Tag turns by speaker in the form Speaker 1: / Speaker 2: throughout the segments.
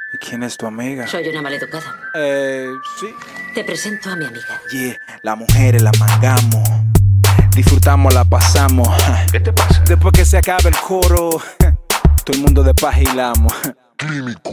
Speaker 1: ¿Y quién es tu amiga?
Speaker 2: Soy una maleducada.
Speaker 1: Sí.
Speaker 2: Te presento a mi amiga.
Speaker 1: Yeah, las mujeres las mangamos. Disfrutamos, la pasamos.
Speaker 3: ¿Qué te pasa?
Speaker 1: Después que se acabe el coro, todo el mundo de paz hilamos.
Speaker 3: Clínico.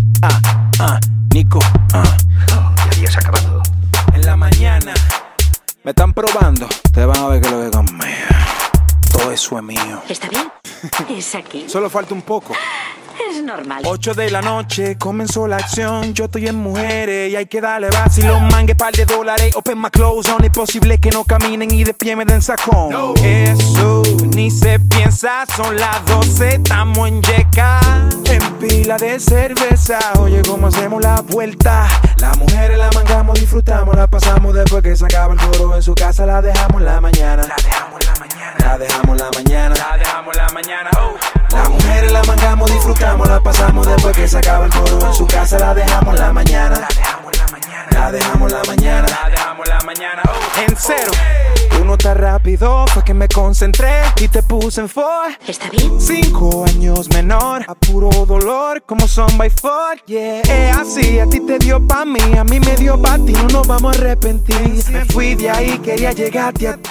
Speaker 1: Nico.
Speaker 3: Oh, ya habías acabado.
Speaker 1: En la mañana me están probando. Te van a ver que lo que conmigo. Todo eso es mío.
Speaker 2: ¿Está bien? Es aquí.
Speaker 1: Solo falta un poco.
Speaker 2: Es normal.
Speaker 1: 8 de la noche, comenzó la acción. Yo estoy en mujeres y hay que darle vacilón. Mangue par de dólares, open my clothes on. Es posible que no caminen y de pie me den sacón. No. Eso ni se piensa, son las 12, estamos en yeca. En pila de cerveza, oye cómo hacemos la vuelta. Las mujeres la mangamos, disfrutamos, la pasamos. Después que se acaba el coro en su casa la dejamos en la mañana. La dejamos en la mañana. La dejamos en la mañana. La dejamos en la mañana. Las mujeres la mangamos, disfrutamos, la pasamos. Después que se acaba el coro en su casa la dejamos en la mañana. La dejamos en la mañana. La dejamos en la mañana. La dejamos en la mañana. En cero. Tú no estás rápido, fue que me concentré y te puse en for.
Speaker 2: ¿Está bien?
Speaker 1: 5 años menor, a puro dolor, como son by four, yeah. Es así, a ti te dio pa' mí, a mí me dio pa' ti, no nos vamos a arrepentir. Me fui de ahí, quería llegarte a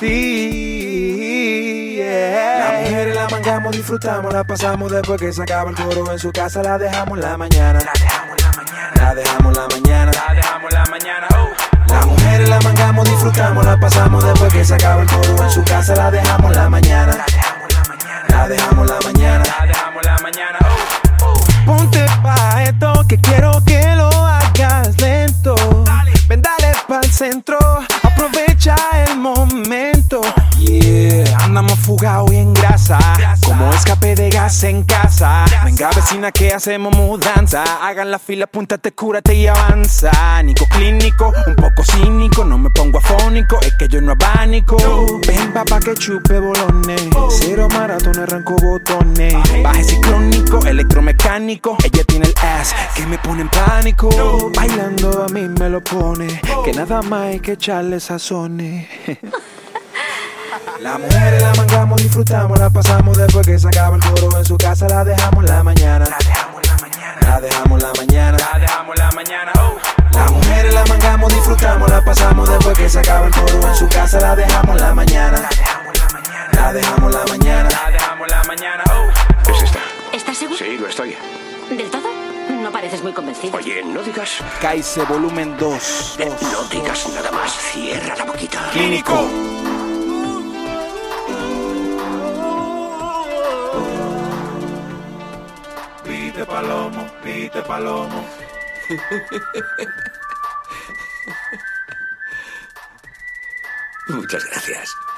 Speaker 1: ti, yeah. Las mujeres la mangamos, disfrutamos, la pasamos. Después que se acaba el coro en su casa la dejamos en la mañana. La dejamos en la mañana. La dejamos en la mañana. La dejamos en la mañana. Las mujeres la mangamos, disfrutamos, la pasamos. Después que se acaba el coro en su casa la dejamos en la mañana. La dejamos en la mañana. La dejamos en la mañana. La dejamos en la mañana. Ponte pa' esto que quiero que lo hagas lento. Ven, dale pa'l centro, aprovecha el momento. Yeah, andamos fugados y en grasa, como escape de gas en casa. Venga vecina que hacemos mudanza, hagan la fila, apúntate, cúrate y avanza. Nico clínico, un poco cínico, no me pongo afónico, es que yo no abanico. Ven papá que chupe bolones, cero maratón, arranco botones. Baje ciclónico, electromecánico, ella tiene el ass que me pone en pánico. Bailando a mí me lo pone, que nada más hay que echarle sazones. Las mujeres la mangamos, disfrutamos, la pasamos. Después que se acaba el coro en su casa la dejamos en la mañana. La dejamos en la mañana. La dejamos en la mañana. La dejamos en la mañana. Las mujeres la mangamos, disfrutamos, la pasamos. Después que se acaba el coro en su casa la dejamos en la mañana. La dejamos en la mañana. La dejamos en la mañana. La dejamos en la mañana.
Speaker 3: ¿Es esta?
Speaker 2: ¿Estás seguro?
Speaker 3: Sí, lo estoy.
Speaker 2: ¿Del todo? No pareces muy convencido.
Speaker 3: Oye, no digas...
Speaker 1: Caice volumen 2.
Speaker 3: No digas nada más. Cierra la boquita.
Speaker 1: Clínico. Pite palomo, pite palomo.
Speaker 3: Muchas gracias.